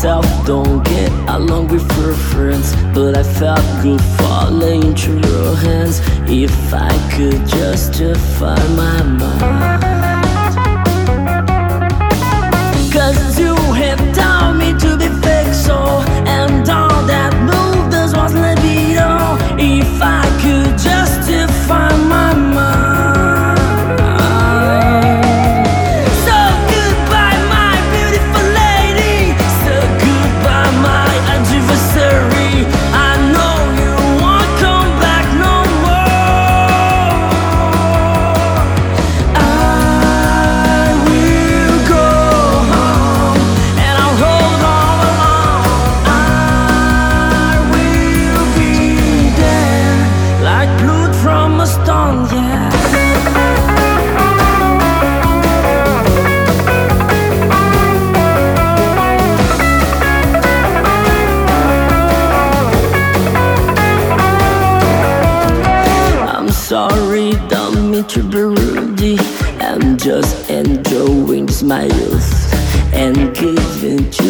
myself don't get along with your friends, but I felt good falling into your hands. If I could justify my mind, 'cause you have told me to be fake, so and all that moved us was libido. If I could justify my mind. So goodbye my beautiful lady, so goodbye my anniversary. I know you won't come back no more. I will go home and I'll hold all along. I will be there like blood from a stone, yeah. I'm sorry, don't mean to be rude. I'm just enjoying my youth and giving to